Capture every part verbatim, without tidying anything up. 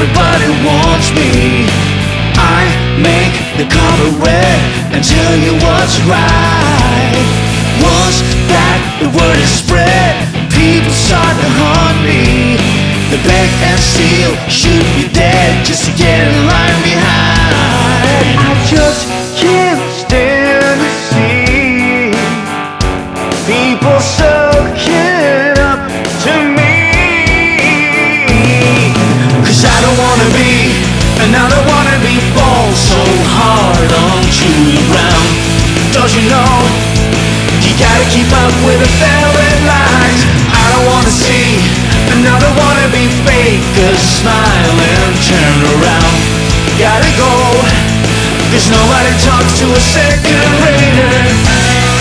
everybody wants me. I make the cover red and tell you what's right. Once that the word is spread, people start to haunt me. They beg and steal, shoot me dead just to get in line behind. I just can't stand to see people sucking up to me. Cause I don't wanna be another wannabe, fall so hard onto the ground. Don't you know, you gotta keep up with the velvet lines. I don't wanna see another wannabe fake a smile and turn around. Gotta go, cause nobody talks to a second rater.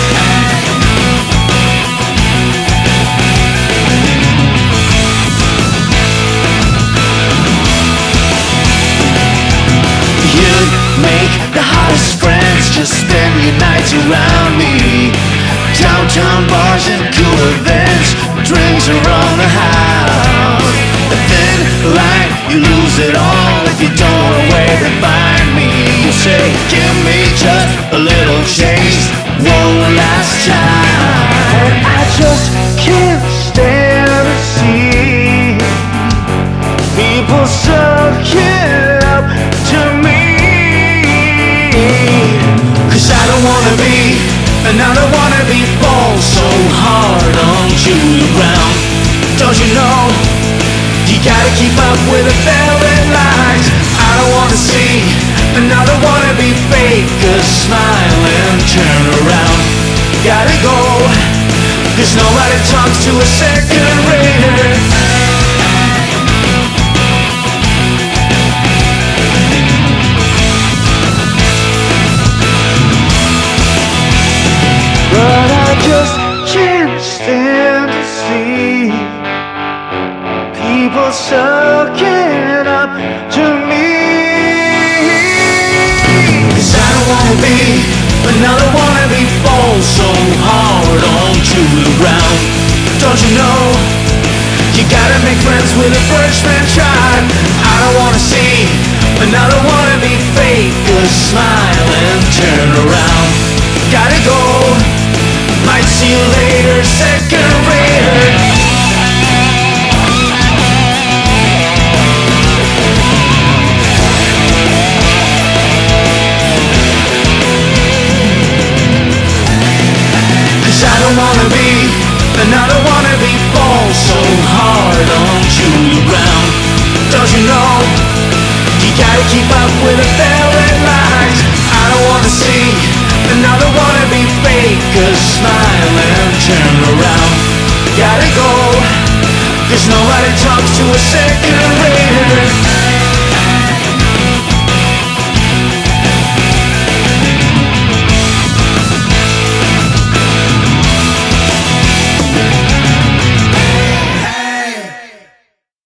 Make the hottest friends, just spend your nights around me. Downtown bars and cool events, drinks around the house. A thin line, you lose it all if you don't know where to find me. You say, give me just a little chase, one last time. I just can't stand to see people sucking up to me. Cause I don't wanna be another wannabe, fall so hard onto the ground. Don't you know, you gotta keep up with the velvet lines. I don't wanna see another wannabe fake a smile and turn around. Gotta go, cause nobody talks to a second rater. But I just can't stand to see people sucking up to me. Cause I don't wanna be another wannabe, fall so hard onto the ground. Don't you know, you gotta make friends with the first man tribe. I don't wanna see another wannabe fake a smile and turn around. Gotta go, might see you later, second rater. Cause I don't wanna be another wannabe, fall so hard onto the ground. Don't you know, you gotta keep up with the velvet lines. I don't wanna see another wannabe fake a smile and turn around. Gotta go, cause nobody talks to a second rater.